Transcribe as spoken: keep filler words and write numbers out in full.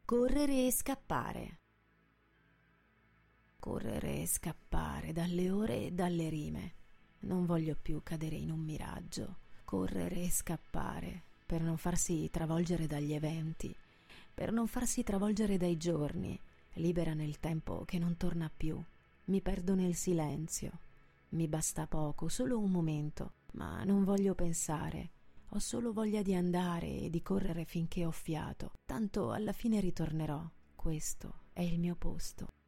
Correre e scappare. Correre e scappare dalle ore e dalle rime. Non voglio più cadere in un miraggio. Correre e scappare per non farsi travolgere dagli eventi, per non farsi travolgere dai giorni, libera nel tempo che non torna più. Mi perdo nel silenzio. Mi basta poco, solo un momento, ma non voglio pensare. Ho solo voglia di andare e di correre finché ho fiato. Tanto alla fine ritornerò. Questo è il mio posto.